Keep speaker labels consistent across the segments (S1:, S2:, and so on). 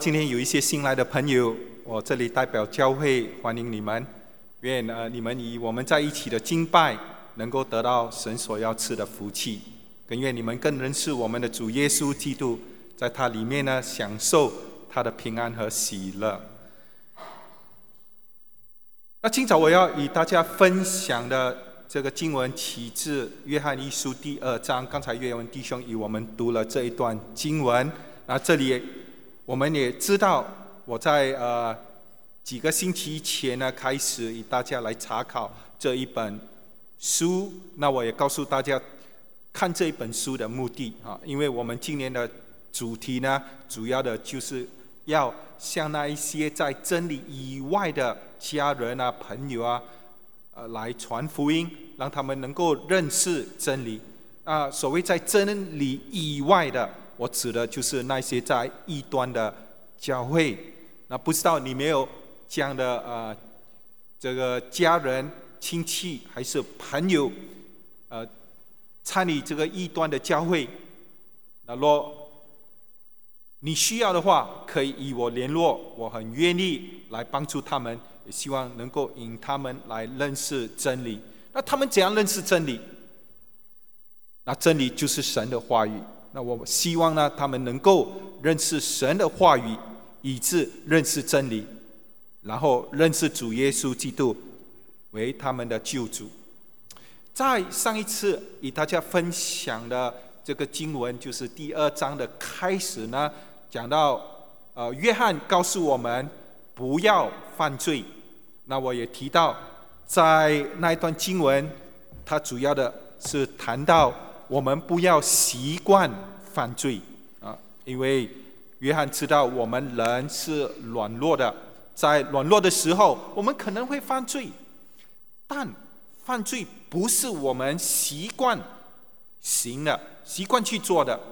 S1: 今天有一些新来的朋友，我这里代表教会欢迎你们。愿你们以我们在一起的敬拜，能够得到神所要赐的福气，更愿你们更认识我们的主耶稣基督，在他里面呢享受他的平安和喜乐。那今早我要与大家分享的这个经文起自约翰一书第2章，刚才岳文弟兄与我们读了这一段经文。那这里我们也知道，我在几个星期前呢开始与大家来查考这一本书。那我也告诉大家看这一本书的目的因为我们今年的主题呢，主要的就是要向那一些在真理以外的家人啊、朋友啊，来传福音，让他们能够认识真理。所谓在真理以外的，我指的就是那些在异端的教会。那不知道你没有这样的这个家人、亲戚还是朋友参与这个异端的教会？那若你需要的话，可以与我联络，我很愿意来帮助他们，也希望能够引他们来认识真理。那他们怎样认识真理？那真理就是神的话语。那我希望呢，他们能够认识神的话语，以致认识真理，然后认识主耶稣基督为他们的救主。在上一次与大家分享的这个经文，就是第2章的开始呢，讲到约翰告诉我们不要犯罪。那我也提到，在那一段经文，它主要的是谈到我们不要习惯犯罪因为约翰知道我们人是软弱的，在软弱的时候，我们可能会犯罪，但犯罪不是我们习惯行的、习惯去做的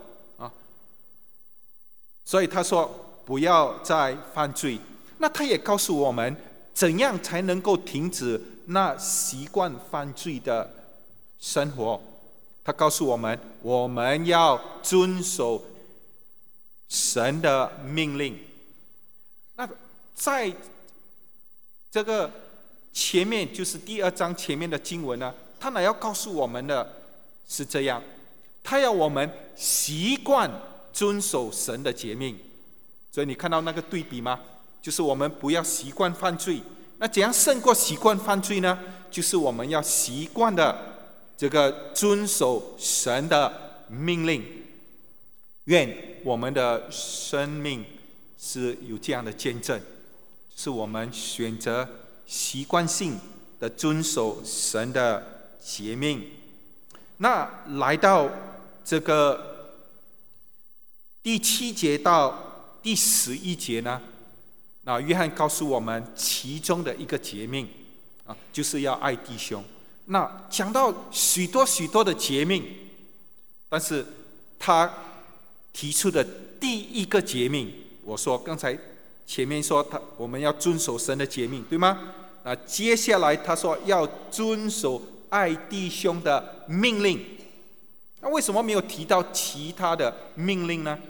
S1: 所以他说不要再犯罪。那他也告诉我们，怎样才能够停止那习惯犯罪的生活。他告诉我们，我们要遵守神的命令。那在这个前面，就是第2章前面的经文呢，他要告诉我们的是这样，他要我们习惯遵守神的诫命。所以你看到那个对比吗？就是我们不要习惯犯罪。那怎样胜过习惯犯罪呢？就是我们要习惯的这个遵守神的命令。愿我们的生命是有这样的见证，是我们选择习惯性的遵守神的诫命。那来到这个第7节到第11节呢，那约翰告诉我们其中的一个诫命就是要爱弟兄。那讲到许多的诫命，但是他提出的第一个诫命，我说刚才前面说我们要遵守神的诫命，对吗？那接下来他说要遵守爱弟兄的命令。那为什么没有提到其他的命令呢？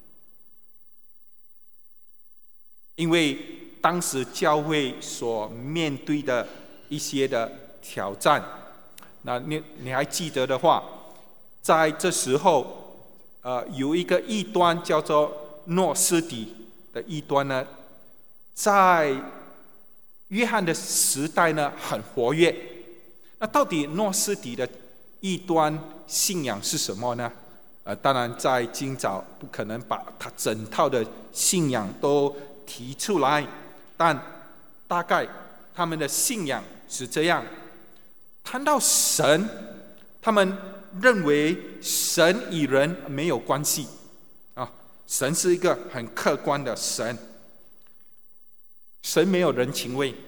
S1: 因为当时教会所面对的一些的挑战。那你还记得的话，在这时候有一个异端叫做诺斯底的异端呢，在约翰的时代呢很活跃。那到底诺斯底的异端信仰是什么呢？当然在今早不可能把他整套的信仰都提出来，但大概他们的信仰是这样。谈到神，他们认为神与人没有关系神是一个很客观的神，神没有人情味，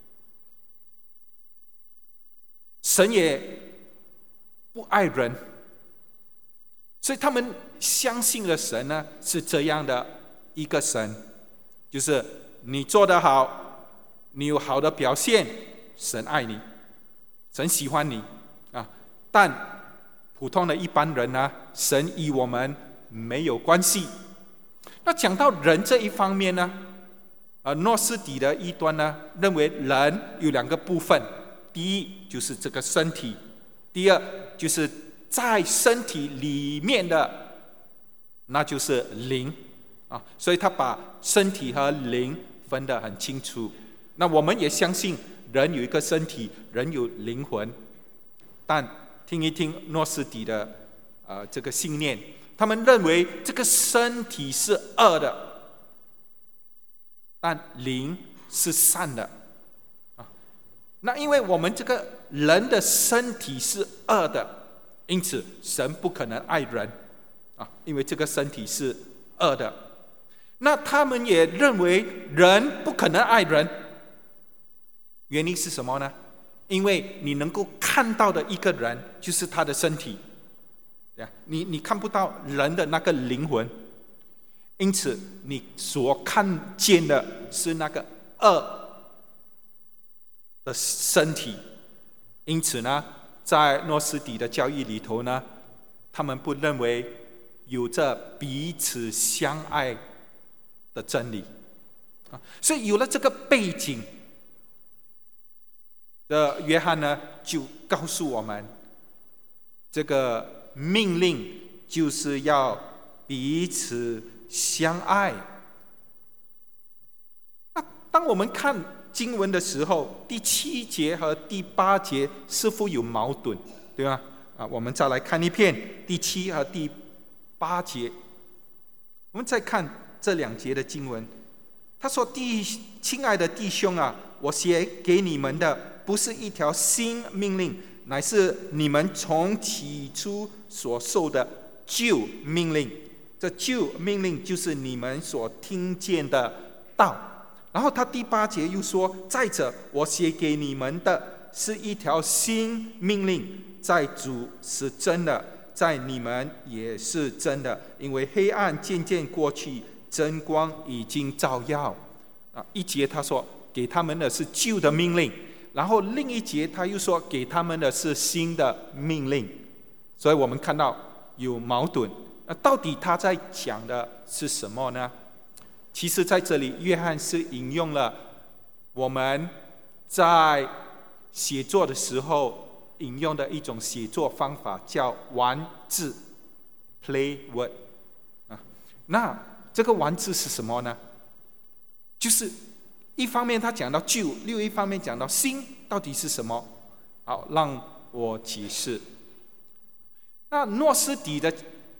S1: 神也不爱人。所以他们相信的神呢是这样的一个神，就是你做得好，你有好的表现，神爱你，神喜欢你但普通的一般人呢，神与我们没有关系。 那讲到人这一方面呢，诺斯底的异端呢，认为人有两个部分，第一就是这个身体，第二就是在身体里面的，那就是灵啊。所以他把身体和灵分得很清楚。那我们也相信人有一个身体，人有灵魂，但听一听诺斯底的这个信念，他们认为这个身体是恶的，但灵是善的啊。那因为我们这个人的身体是恶的，因此神不可能爱人啊，因为这个身体是恶的。那他们也认为人不可能爱人，原因是什么呢？因为你能够看到的一个人就是他的身体，你看不到人的那个灵魂，因此你所看见的是那个恶的身体。因此呢，在诺斯底的教义里头呢，他们不认为有着彼此相爱的真理所以有了这个背景的约翰呢，就告诉我们，这个命令就是要彼此相爱。那当我们看经文的时候，第7节和第8节似乎有矛盾，对吗？我们再来看一遍第7和第8节。我们再看这2节的经文，他说：“亲爱的弟兄啊，我写给你们的不是一条新命令，乃是你们从起初所受的旧命令。这旧命令就是你们所听见的道。”然后他第8节又说：“再者，我写给你们的是一条新命令，在主是真的，在你们也是真的，因为黑暗渐渐过去，真光已经照耀。”一节他说给他们的是旧的命令，然后另一节他又说给他们的是新的命令，所以我们看到有矛盾。那到底他在讲的是什么呢？其实在这里约翰是引用了我们在写作的时候引用的一种写作方法，叫玩字 play word 那这个玩字是什么呢？就是一方面他讲到旧，另一方面讲到新，到底是什么？好，让我解释。那诺斯底的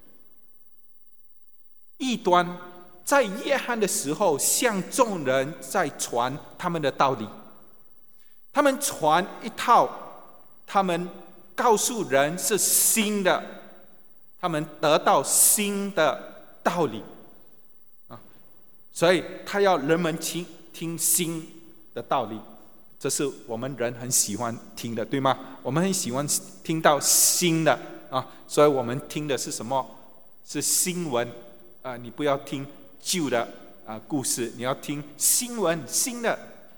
S1: 异端在约翰的时候向众人在传他们的道理，他们传一套，他们告诉人是新的，他们得到新的道理所以他要人们听新的道理，这是我们人很喜欢听的，对吗？我们很喜欢听到新的所以我们听的是什么？是新闻你不要听旧的故事，你要听新闻，新的。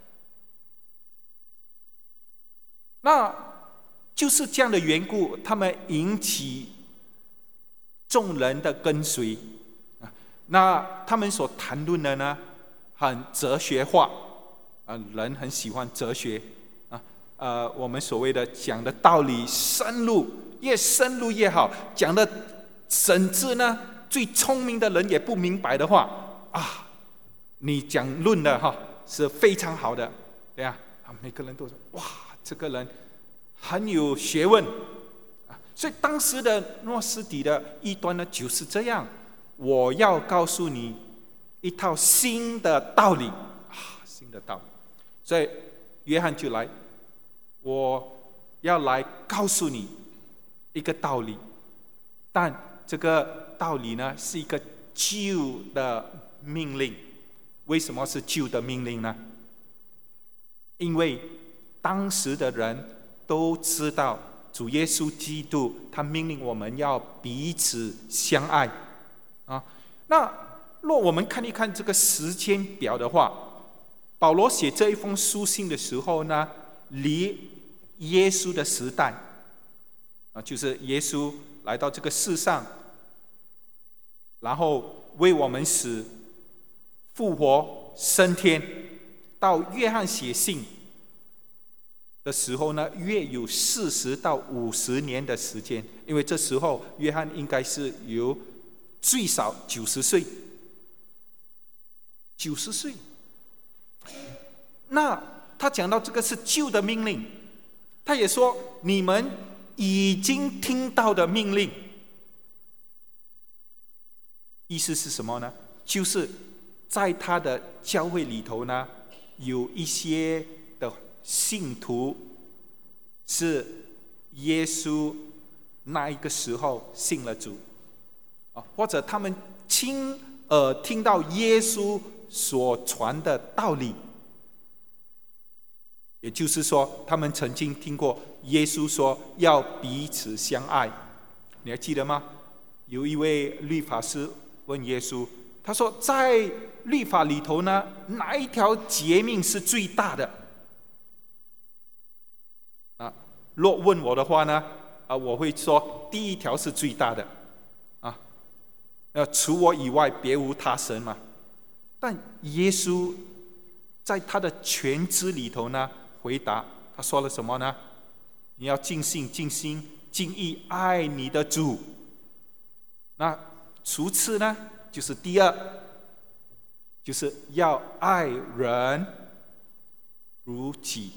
S1: 那就是这样的缘故，他们引起众人的跟随那他们所谈论的呢，很哲学化人很喜欢哲学我们所谓的讲的道理深入，越深入越好，讲的甚至呢最聪明的人也不明白的话你讲论的是非常好的，对呀每个人都说哇，这个人很有学问所以当时的诺斯底的异端呢就是这样，我要告诉你一套新的道理新的道理。所以约翰就来，我要来告诉你一个道理，但这个道理呢是一个旧的命令。为什么是旧的命令呢？因为当时的人都知道主耶稣基督他命令我们要彼此相爱那若我们看一看这个时间表的话，保罗写这一封书信的时候呢，离耶稣的时代就是耶稣来到这个世上，然后为我们死、复活、升天。到约翰写信的时候呢，约有40到50年的时间，因为这时候约翰应该是有最少90岁。90岁，那他讲到这个是旧的命令，他也说你们已经听到的命令，意思是什么呢？就是在他的教会里头呢，有一些的信徒是耶稣那一个时候信了主，或者他们亲耳听到耶稣所传的道理，也就是说他们曾经听过耶稣说要彼此相爱。你还记得吗？有一位律法师问耶稣，他说在律法里头呢，哪一条诫命是最大的？若问我的话呢，我会说第一条是最大的，除我以外别无他神嘛。但耶稣在他的全知里头呢，回答他说了什么呢？你要尽性、尽心、尽意爱你的主。那其次呢，就是第二，就是要爱人如己。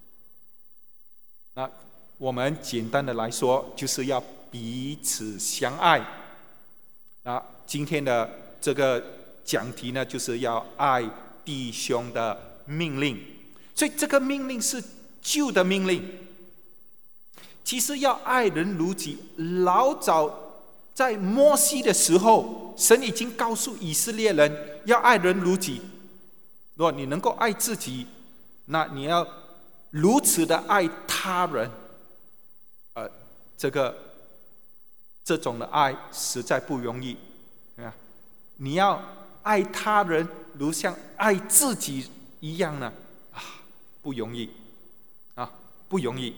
S1: 那我们简单的来说，就是要彼此相爱。那今天的这个讲题呢，就是要爱弟兄的命令。所以这个命令是旧的命令。其实要爱人如己，老早在摩西的时候，神已经告诉以色列人要爱人如己。如果你能够爱自己，那你要如此的爱他人。这种的爱实在不容易。你要爱他人如像爱自己一样呢，不容易，不容易。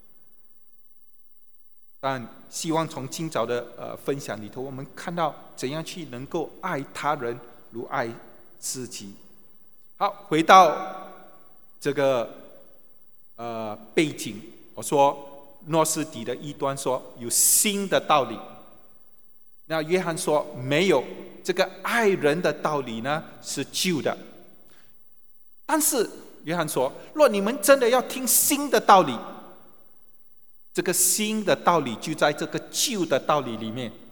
S1: 但希望从今早的分享里头，我们看到怎样去能够爱他人如爱自己。好，回到这个背景，我说诺斯底的异端说有新的道理，那约翰说没有，这个爱人的道理呢是旧的。但是约翰说，若你们真的要听新的道理，这个新的道理就在这个旧的道理里面。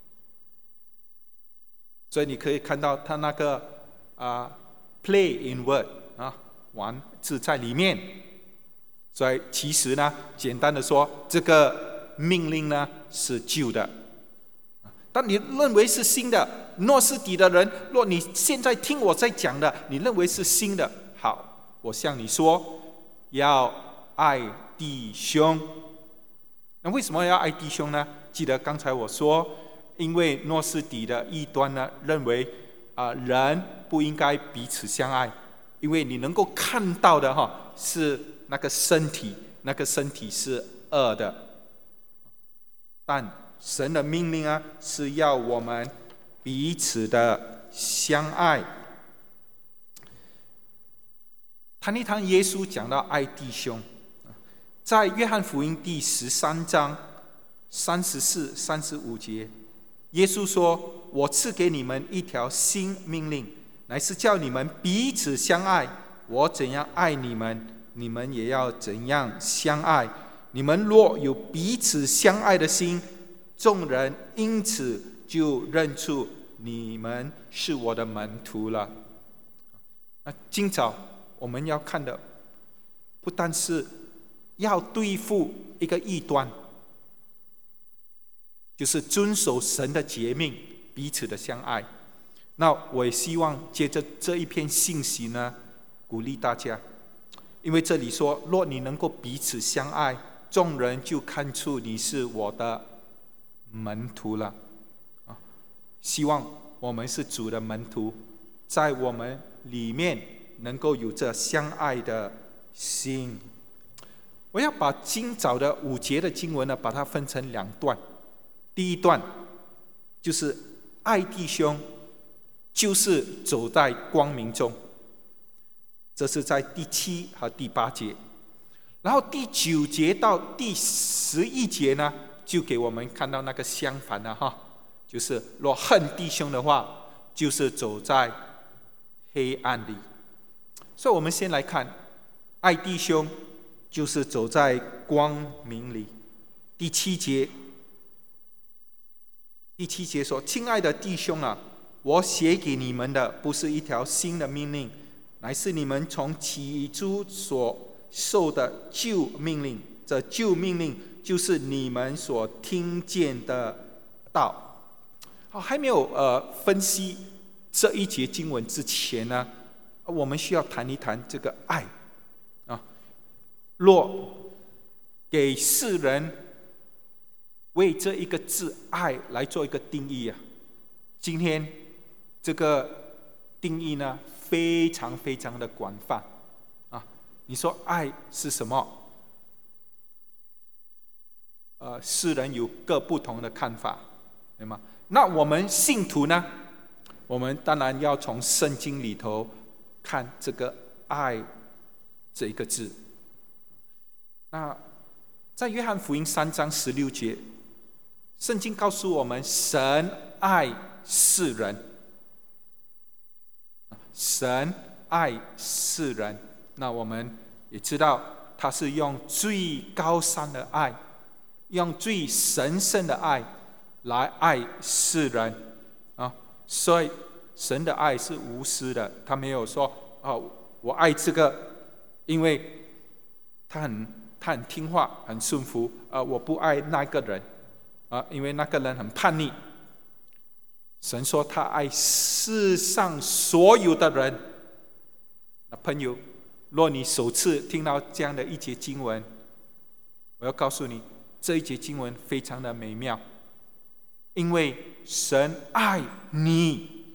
S1: 所以你可以看到他那个play in word 玩字在里面。所以其实呢，简单的说，这个命令呢是旧的。但你认为是新的，诺斯底的人，若你现在听我在讲的，你认为是新的，好，我向你说，要爱弟兄。那为什么要爱弟兄呢？记得刚才我说，因为诺斯底的异端呢，认为人不应该彼此相爱，因为你能够看到的是那个身体，那个身体是恶的。但神的命令是要我们彼此的相爱。谈一谈耶稣讲到爱弟兄，在约翰福音第13章34、35节，耶稣说：“我赐给你们一条新命令，乃是叫你们彼此相爱。我怎样爱你们，你们也要怎样相爱。你们若有彼此相爱的心，众人因此就认出你们是我的门徒了。”今早我们要看的，不但是要对付一个异端，就是遵守神的诫命，彼此的相爱。那我也希望借着这一篇信息呢，鼓励大家，因为这里说，若你能够彼此相爱，众人就看出你是我的门徒了。希望我们是主的门徒，在我们里面能够有这相爱的心。我要把今早的5节的经文呢，把它分成2段。第一段就是爱弟兄， 就是走在光明中。这是在第7和第8节。然后第9节到第11节呢，就给我们看到那个相反的哈，就是若恨弟兄的话，就是走在黑暗里。所以我们先来看，爱弟兄就是走在光明里。第7节说：亲爱的弟兄啊，我写给你们的不是一条新的命令，乃是你们从起初所受的旧命令。这旧命令就是你们所听见的道。还没有分析这一节经文之前呢，我们需要谈一谈这个爱啊。若给世人为这一个字爱来做一个定义啊，今天这个定义呢非常非常的广泛啊。你说爱是什么？世人有各不同的看法，对吗？那我们信徒呢？我们当然要从圣经里头看这个爱这一个字。那在约翰福音3章16节，圣经告诉我们，神爱世人，神爱世人。那我们也知道，他是用最高尚的爱，用最神圣的爱来爱世人啊。所以神的爱是无私的，他没有说我爱这个，因为他很听话，很顺服，我不爱那个人因为那个人很叛逆。神说他爱世上所有的人。那朋友，若你首次听到这样的一节经文，我要告诉你，这一节经文非常的美妙，因为神爱你。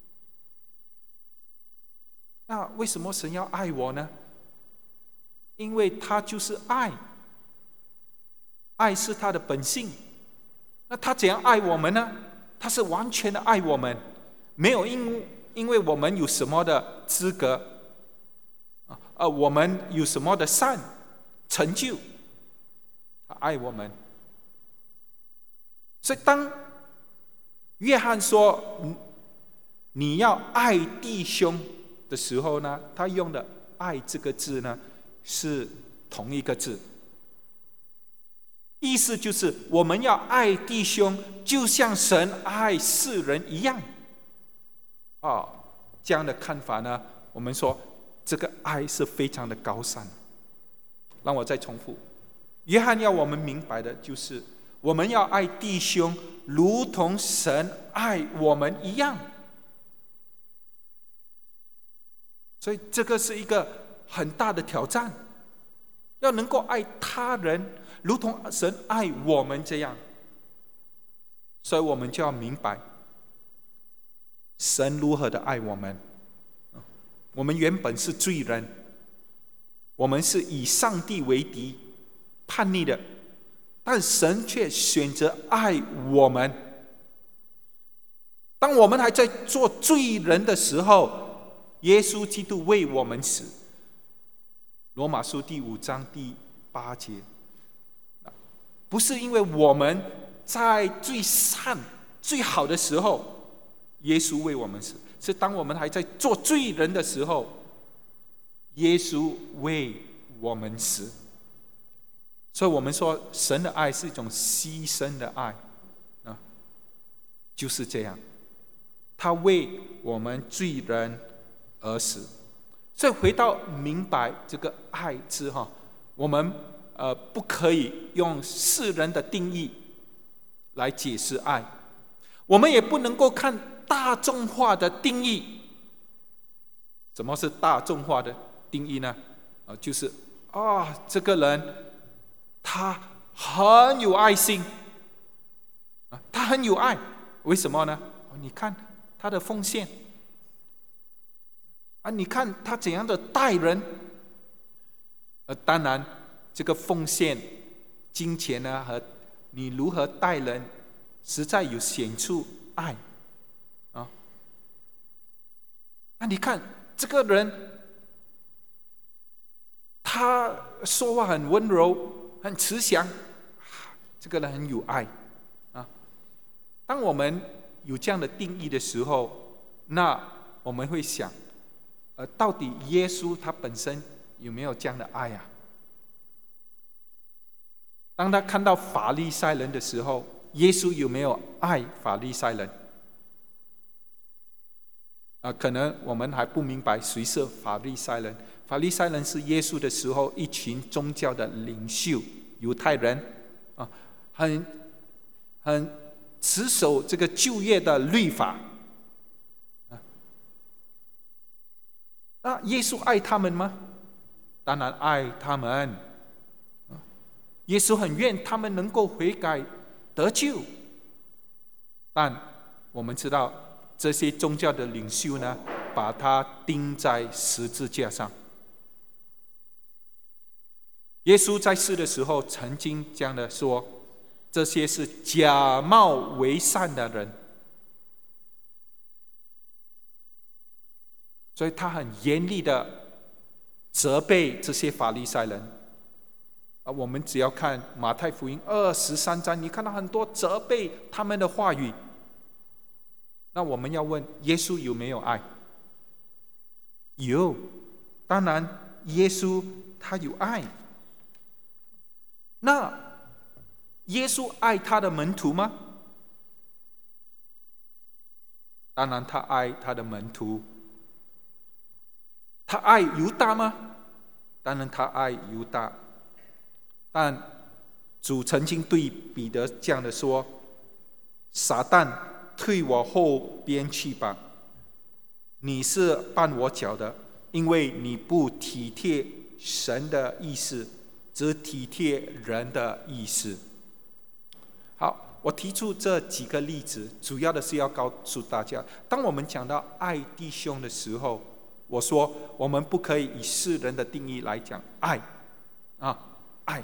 S1: 那为什么神要爱我呢？因为他就是爱，爱是他的本性。那他怎样爱我们呢？他是完全的爱我们，没有因为我们有什么的资格我们有什么的善成就，他爱我们。所以当约翰说你要爱弟兄的时候呢，他用的爱这个字呢是同一个字，意思就是我们要爱弟兄就像神爱世人一样。这样的看法呢，我们说这个爱是非常的高尚。让我再重复，约翰要我们明白的就是我们要爱弟兄如同神爱我们一样。所以这个是一个很大的挑战，要能够爱他人如同神爱我们这样。所以我们就要明白神如何的爱我们。我们原本是罪人，我们是以上帝为敌，叛逆的，但神却选择爱我们。当我们还在做罪人的时候，耶稣基督为我们死。罗马书第5章第8节，不是因为我们在最善最好的时候耶稣为我们死，是当我们还在做罪人的时候耶稣为我们死。所以我们说神的爱是一种牺牲的爱就是这样，他为我们罪人而死。所以回到明白这个爱字我们不可以用世人的定义来解释爱，我们也不能够看大众化的定义。什么是大众化的定义呢？就是这个人他很有爱心他很有爱，为什么呢？你看他的奉献你看他怎样的待人。当然这个奉献金钱呢和你如何待人实在有显出爱那你看这个人，他说话很温柔，很慈祥，这个人很有爱啊。当我们有这样的定义的时候，那我们会想，到底耶稣他本身有没有这样的爱啊？当他看到法利赛人的时候，耶稣有没有爱法利赛人？可能我们还不明白谁是法利赛人。法利赛人是耶稣的时候一群宗教的领袖，犹太人啊，很持守这个旧约的律法。那耶稣爱他们吗？当然爱他们。耶稣很愿他们能够悔改得救，但我们知道这些宗教的领袖呢，把他钉在十字架上。耶稣在世的时候曾经这样的说，这些是假冒为善的人，所以他很严厉的责备这些法利赛人。我们只要看马太福音23章，你看到很多责备他们的话语。那我们要问，耶稣有没有爱？有，当然耶稣他有爱。那耶稣爱他的门徒吗？当然他爱他的门徒。他爱犹大吗？当然他爱犹大。但主曾经对彼得这样的说：撒旦，退我后边去吧，你是绊我脚的，因为你不体贴神的意思，只体贴人的意思。好，我提出这几个例子，主要的是要告诉大家，当我们讲到爱弟兄的时候，我说我们不可以以世人的定义来讲爱爱，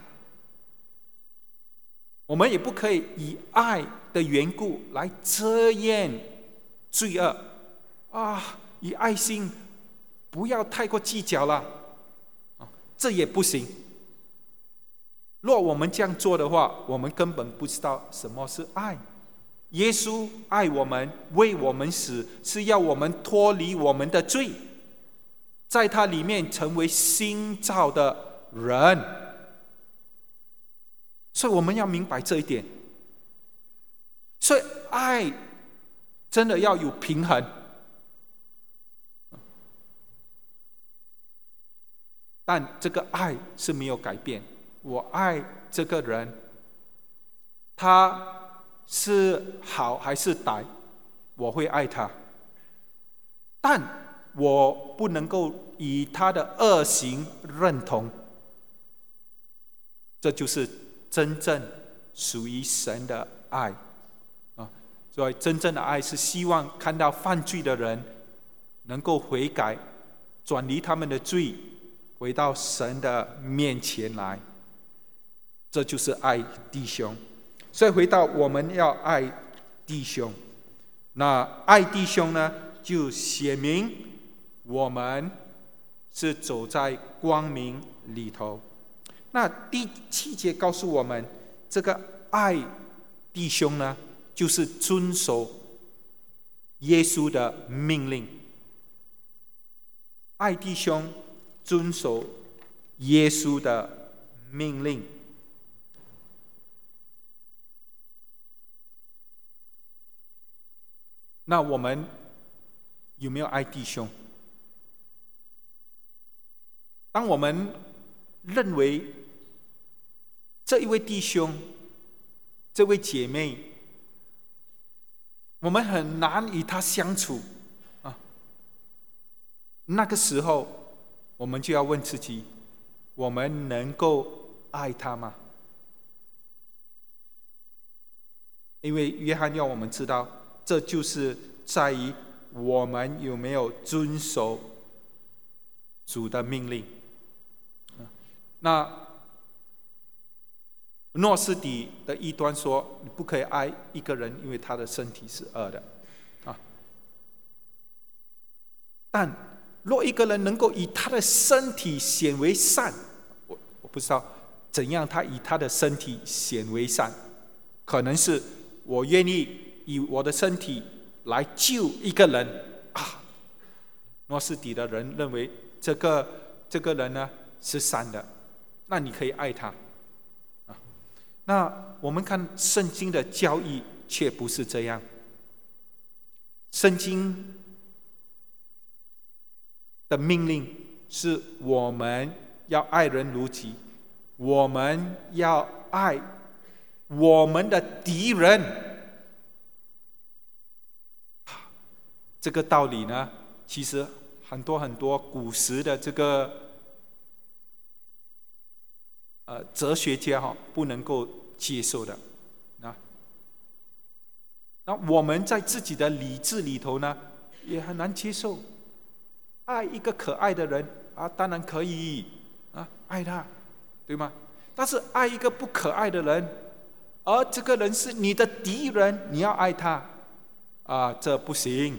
S1: 我们也不可以以爱的缘故来遮掩罪恶以爱心不要太过计较了这也不行。若我们这样做的话，我们根本不知道什么是爱。耶稣爱我们，为我们死，是要我们脱离我们的罪，在他里面成为新造的人。所以我们要明白这一点。所以爱真的要有平衡，但这个爱是没有改变。我爱这个人，他是好还是歹，我会爱他，但我不能够以他的恶行认同。这就是真正属于神的爱所以真正的爱是希望看到犯罪的人能够悔改，转离他们的罪，回到神的面前来。这就是爱弟兄。所以回到我们要爱弟兄，那爱弟兄呢，就写明我们是走在光明里头。那第7节告诉我们，这个爱弟兄呢，就是遵守耶稣的命令。爱弟兄，遵守耶稣的命令。那我们有没有爱弟兄？当我们认为这一位弟兄、这位姐妹，我们很难与他相处那个时候我们就要问自己，我们能够爱他吗？因为约翰要我们知道，这就是在于我们有没有遵守主的命令。那诺斯底的异端说，你不可以爱一个人，因为他的身体是恶的但若一个人能够以他的身体显为善，我不知道怎样他以他的身体显为善，可能是我愿意以我的身体来救一个人啊。诺斯底的人认为这个人呢是善的，那你可以爱他啊。那我们看圣经的教义却不是这样，圣经的命令是我们要爱人如己，我们要爱我们的敌人。这个道理呢，其实很多古时的这个哲学家不能够接受的。那我们在自己的理智里头呢，也很难接受。爱一个可爱的人啊，当然可以啊，爱他，对吗？但是爱一个不可爱的人，而这个人是你的敌人，你要爱他啊，这不行。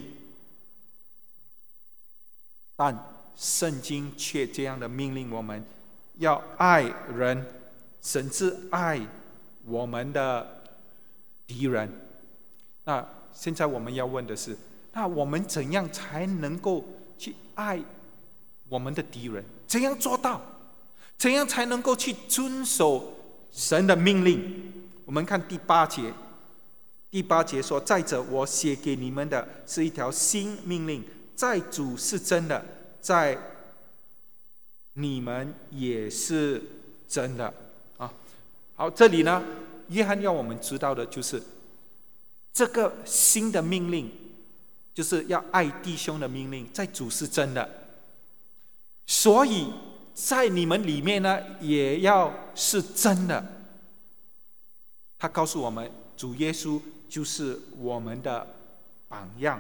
S1: 但圣经却这样的命令我们，要爱人，甚至爱我们的敌人。那现在我们要问的是，那我们怎样才能够去爱我们的敌人？怎样做到？怎样才能够去遵守神的命令？我们看第8节，第8节说：再者，我写给你们的是一条新命令，在主是真的，在你们也是真的啊。好，这里呢，约翰要我们知道的就是这个新的命令，就是要爱弟兄的命令，在主是真的，所以在你们里面呢，也要是真的。他告诉我们，主耶稣就是我们的榜样。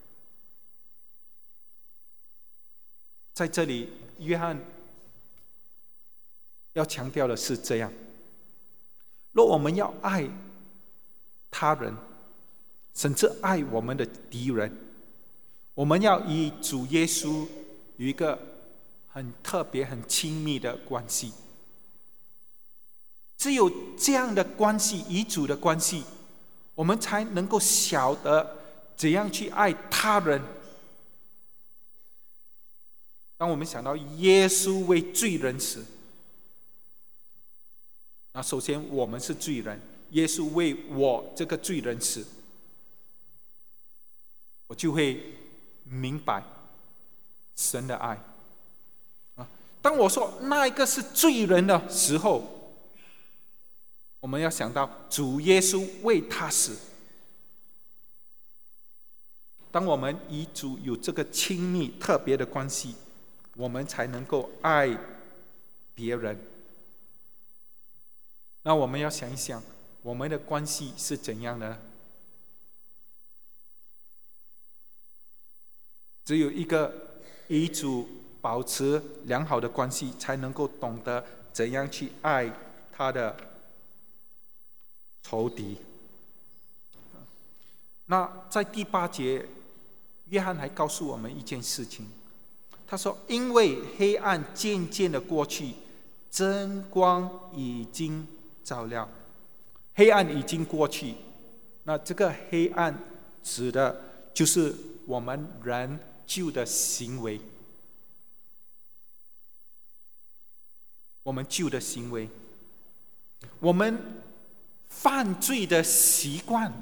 S1: 在这里，约翰要强调的是这样：若我们要爱他人，甚至爱我们的敌人，我们要与主耶稣有一个很特别、很亲密的关系。只有这样的关系，与主的关系，我们才能够晓得怎样去爱他人。当我们想到耶稣为罪人死，那首先我们是罪人，耶稣为我这个罪人死，我就会明白神的爱。当我说那一个是罪人的时候，我们要想到主耶稣为他死。当我们与主有这个亲密特别的关系，我们才能够爱别人。那我们要想一想，我们的关系是怎样的呢？只有一个与主保持良好的关系，才能够懂得怎样去爱他的仇敌。那在第8节，约翰还告诉我们一件事情，他说：因为黑暗渐渐的过去，真光已经照亮。黑暗已经过去，那这个黑暗指的就是我们人旧的行为，我们旧的行为，我们犯罪的习惯。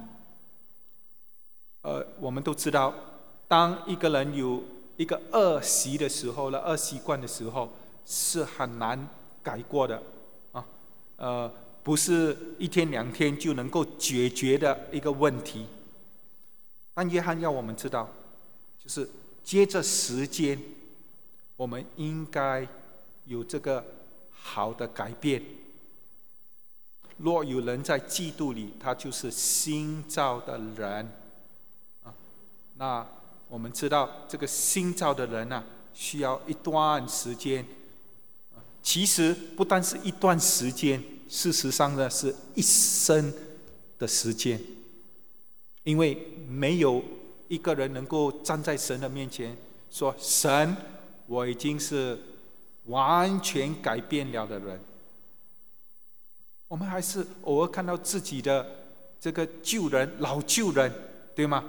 S1: 我们都知道，当一个人有一个恶习的时候，恶习惯的时候，是很难改过的啊。不是1天2天就能够解决的一个问题。但约翰要我们知道，就是接着时间，我们应该有这个好的改变。若有人在基督里，他就是新造的人啊。那我们知道，这个新造的人啊，需要一段时间。其实不单是一段时间，事实上呢，是一生的时间。因为没有一个人能够站在神的面前说神，我已经是完全改变了的人。我们还是偶尔看到自己的这个旧人、老旧人，对吗？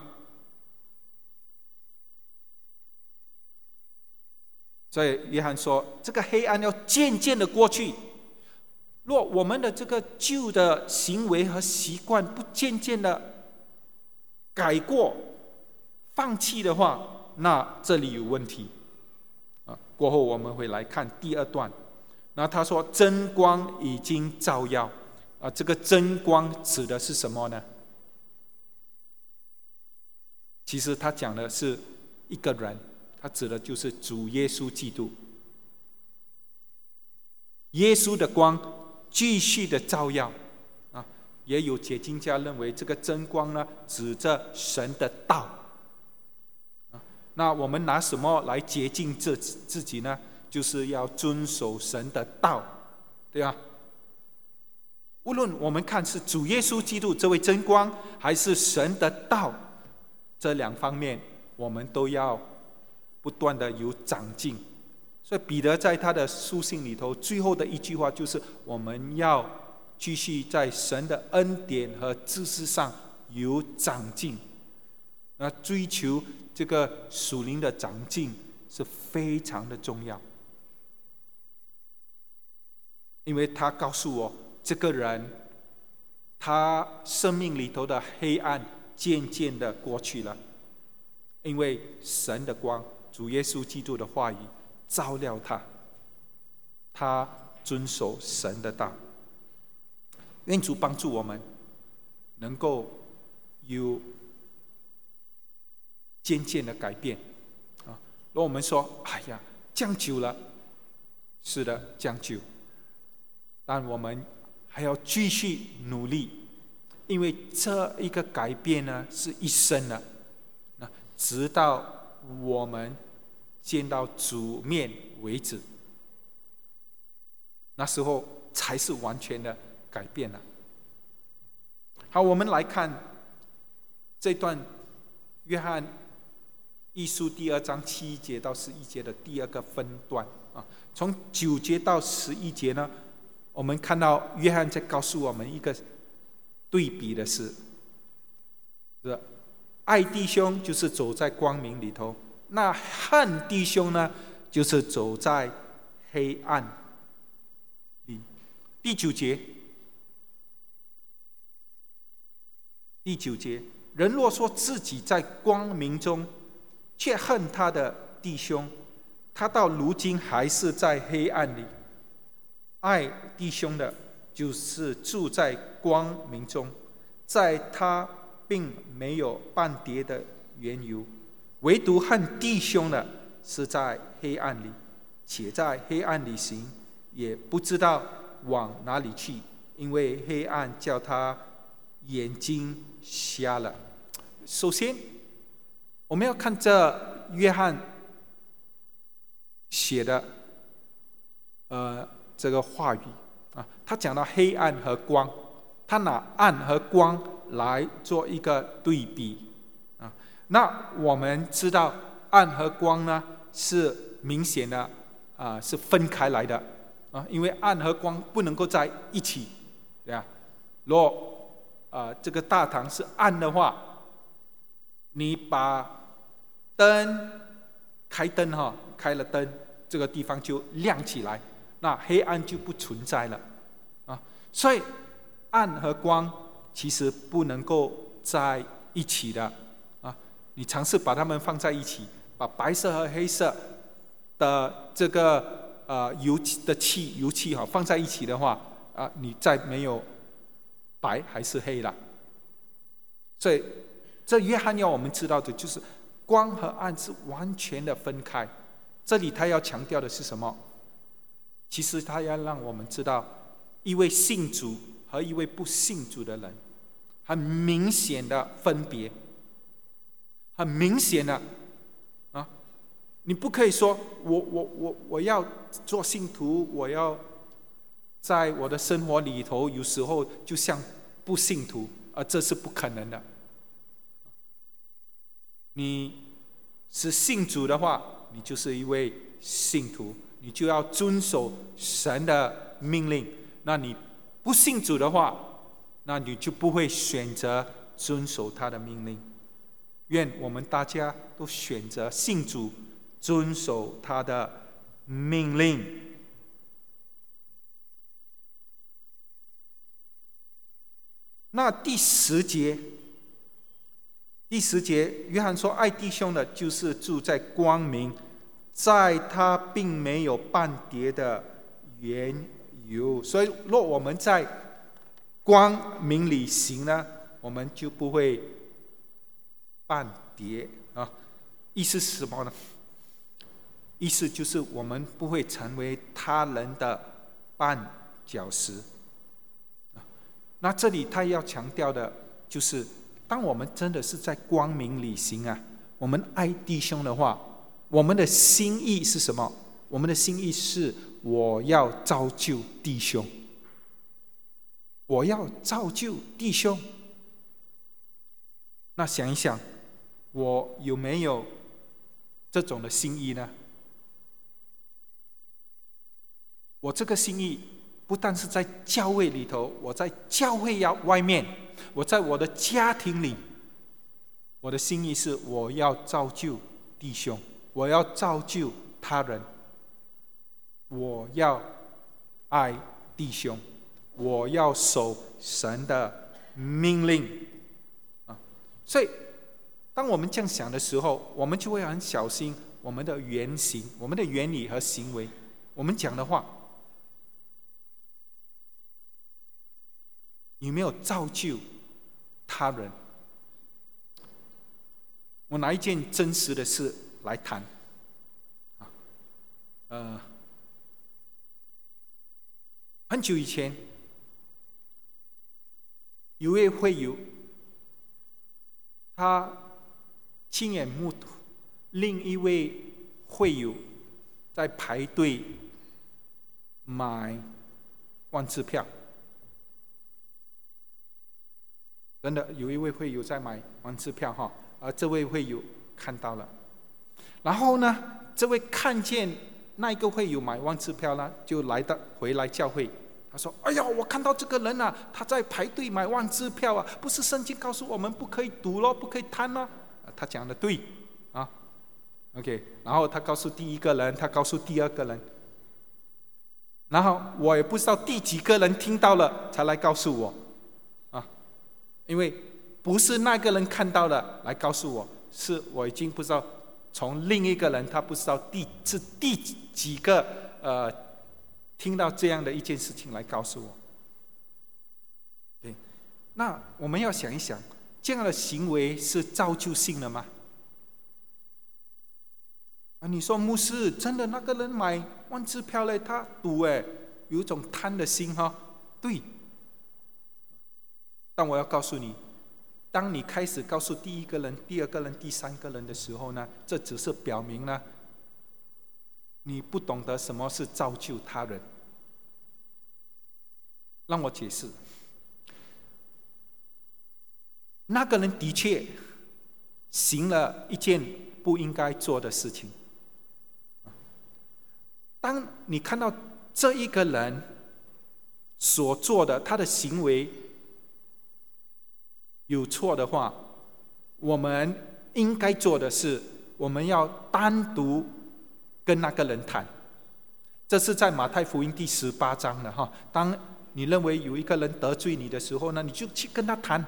S1: 所以约翰说，这个黑暗要渐渐的过去。若我们的这个旧的行为和习惯不渐渐的改过、放弃的话，那这里有问题。过后我们会来看第二段。那他说真光已经照耀。这个真光指的是什么呢？其实他讲的是一个人，他指的就是主耶稣基督。耶稣的光继续的照耀。也有解经家认为这个真光呢，指着神的道。那我们拿什么来洁净自己呢？就是要遵守神的道，对吧？无论我们看是主耶稣基督这位真光，还是神的道，这两方面我们都要不断的有长进。所以彼得在他的书信里头最后的一句话就是我们要继续在神的恩典和知识上有长进。那追求这个属灵的长进是非常的重要，因为他告诉我，这个人他生命里头的黑暗渐渐的过去了，因为神的光，主耶稣基督的话语照亮他，他遵守神的道。愿主帮助我们能够有渐渐的改变。如果我们说哎呀将就了，是的，将就，但我们还要继续努力，因为这一个改变呢是一生的，直到我们见到主面为止，那时候才是完全的改变了。好，我们来看这段约翰一书第2章7节到11节的第二个分段。从9节到11节呢，我们看到约翰在告诉我们一个对比的事，爱弟兄就是走在光明里头，那恨弟兄呢，就是走在黑暗里。第9节，人若说自己在光明中，却恨他的弟兄，他到如今还是在黑暗里。爱弟兄的，就是住在光明中，在他并没有半点的缘由；唯独恨弟兄的，是在黑暗里，且在黑暗里行，也不知道往哪里去，因为黑暗叫他眼睛瞎了。首先，我们要看这约翰写的这个话语他讲到黑暗和光，他拿暗和光来做一个对比那我们知道暗和光呢是明显的是分开来的因为暗和光不能够在一起，对啊。若这个大堂是暗的话，你把灯开了灯，这个地方就亮起来，那黑暗就不存在了所以暗和光其实不能够在一起的你尝试把它们放在一起，把白色和黑色的这个油漆放在一起的话你再没有白还是黑了。所以这约翰要我们知道的就是光和暗是完全的分开。这里他要强调的是什么？其实他要让我们知道一位信主和一位不信主的人很明显的分别，很明显的你不可以说我要做信徒，我要在我的生活里头有时候就像不信徒这是不可能的。你是信主的话，你就是一位信徒，你就要遵守神的命令。那你不信主的话，那你就不会选择遵守他的命令。愿我们大家都选择信主，遵守他的命令。那第10节，约翰说，爱弟兄的就是住在光明，在他并没有半跌的缘由。所以若我们在光明里行呢，我们就不会半跌啊。意思是什么呢？意思就是我们不会成为他人的绊脚石。那这里他要强调的就是，当我们真的是在光明里行啊，我们爱弟兄的话，我们的心意是什么？我们的心意是我要造就弟兄，我要造就弟兄。那想一想，我有没有这种的心意呢？我这个心意不但是在教会里头，我在教会外面，我在我的家庭里，我的心意是我要造就弟兄，我要造就他人，我要爱弟兄，我要守神的命令啊！所以当我们这样想的时候，我们就会很小心我们的言行、我们的言语和行为，我们讲的话有没有造就他人？我拿一件真实的事来谈。很久以前，有位会友，他亲眼目睹另一位会友在排队买万字票。真的有一位会友在买万字票哈，而这位会友看到了，然后呢，这位看见那一个会友买万字票呢，就回来教会，他说：“哎呀，我看到这个人啊，他在排队买万字票啊，不是圣经告诉我们不可以赌咯，不可以贪咯？”他讲的对啊 ，OK。然后他告诉第一个人，他告诉第二个人，然后我也不知道第几个人听到了才来告诉我。因为不是那个人看到了来告诉我，是我已经不知道从另一个人，他不知道第几个听到这样的一件事情来告诉我。对，那我们要想一想，这样的行为是造就性的吗？你说牧师，真的那个人买万字票嘞，他赌有一种贪的心哈，对。但我要告诉你，当你开始告诉第一个人、第二个人、第三个人的时候呢，这只是表明呢，你不懂得什么是造就他人。让我解释，那个人的确行了一件不应该做的事情。当你看到这一个人所做的他的行为有错的话，我们应该做的是，我们要单独跟那个人谈。这是在马太福音第18章的哈。当你认为有一个人得罪你的时候呢，你就去跟他谈，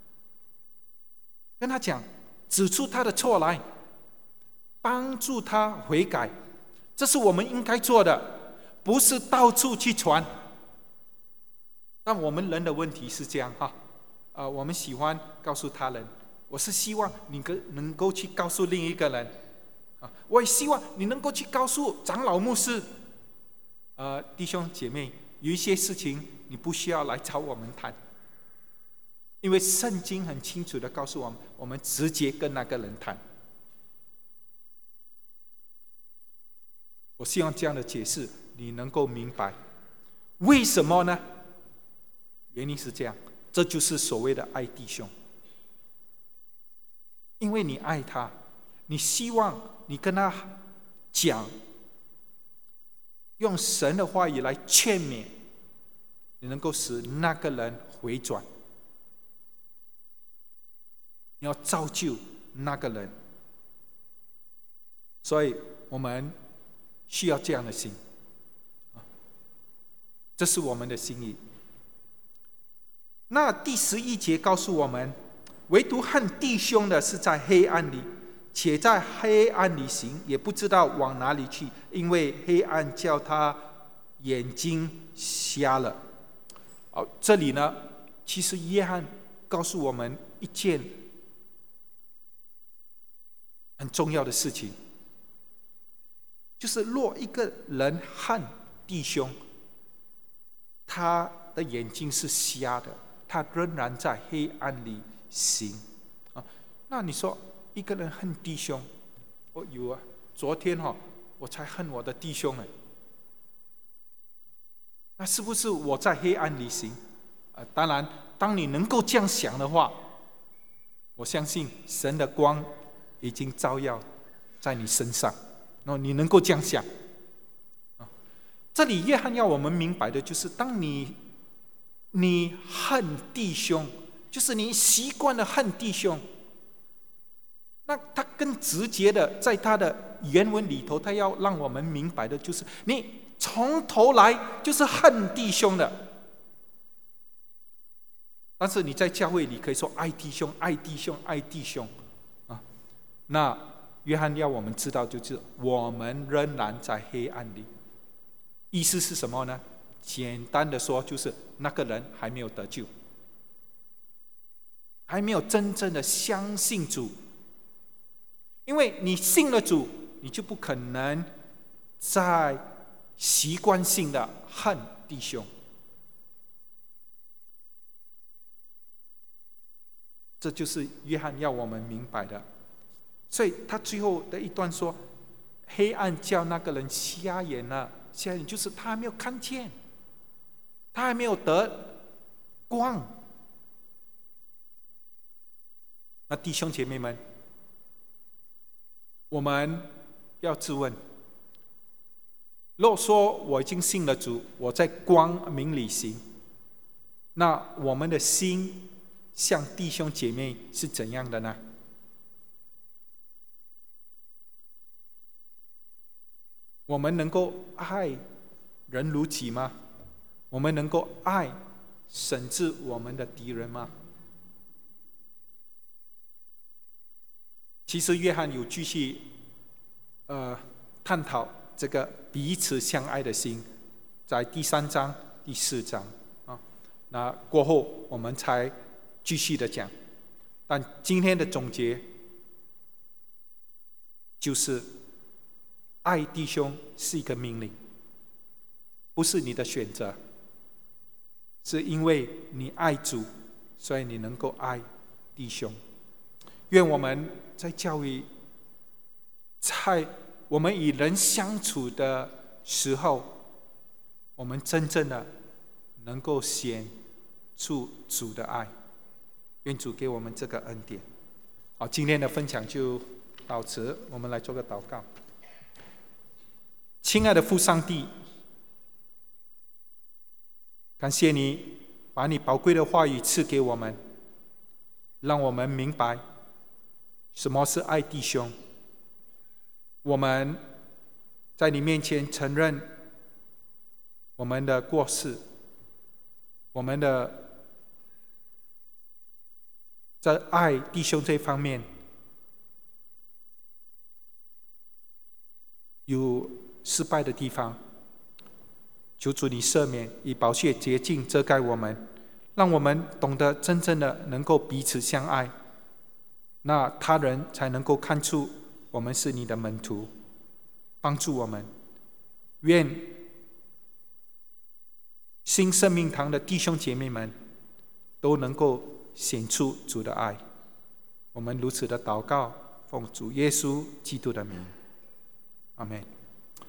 S1: 跟他讲，指出他的错来，帮助他悔改。这是我们应该做的，不是到处去传。但我们人的问题是这样哈。我们喜欢告诉他人，我是希望你能够去告诉另一个人，我也希望你能够去告诉长老牧师。弟兄姐妹，有一些事情你不需要来找我们谈，因为圣经很清楚的告诉我们，我们直接跟那个人谈。我希望这样的解释你能够明白，为什么呢？原因是这样。这就是所谓的爱弟兄，因为你爱他， 你希望你跟他讲，用神的话语来劝勉，你能够使那个人回转，你要造就那个人。所以我们需要这样的心，这是我们的心意。那第11节告诉我们，唯独恨弟兄的是在黑暗里，且在黑暗里行，也不知道往哪里去，因为黑暗叫他眼睛瞎了。这里呢，其实约翰告诉我们一件很重要的事情，就是若一个人恨弟兄，他的眼睛是瞎的，他仍然在黑暗里行。那你说一个人恨弟兄，有啊，昨天我才恨我的弟兄呢，那是不是我在黑暗里行？当然，当你能够这样想的话，我相信神的光已经照耀在你身上，你能够这样想。这里约翰要我们明白的就是，当你恨弟兄，就是你习惯了恨弟兄，那他更直接的在他的原文里头，他要让我们明白的就是，你从头来就是恨弟兄的。但是你在教会里可以说爱弟兄，爱弟兄，爱弟兄那约翰要我们知道，就是我们仍然在黑暗里。意思是什么呢？简单的说，就是那个人还没有得救，还没有真正的相信主。因为你信了主，你就不可能再习惯性的恨弟兄。这就是约翰要我们明白的。所以他最后的一段说，黑暗叫那个人瞎眼了。瞎眼就是他还没有看见，他还没有得光。那弟兄姐妹们，我们要自问，若说我已经信了主，我在光明里行，那我们的心像弟兄姐妹是怎样的呢？我们能够爱人如己吗？我们能够爱甚至我们的敌人吗？其实约翰有继续探讨这个彼此相爱的心，在第3章、第4章那过后我们才继续的讲。但今天的总结就是，爱弟兄是一个命令，不是你的选择，是因为你爱主，所以你能够爱弟兄。愿我们在教会，在我们与人相处的时候，我们真正的能够显出主的爱。愿主给我们这个恩典。好，今天的分享就到此，我们来做个祷告。亲爱的父上帝，感谢你把你宝贵的话语赐给我们，让我们明白什么是爱弟兄。我们在你面前承认我们的过失，我们的在爱弟兄这方面有失败的地方，求主你赦免，以宝血洁净遮盖我们，让我们懂得真正的能够彼此相爱，那他人才能够看出我们是你的门徒，帮助我们。愿新生命堂的弟兄姐妹们都能够显出主的爱。我们如此的祷告，奉主耶稣基督的名，阿们。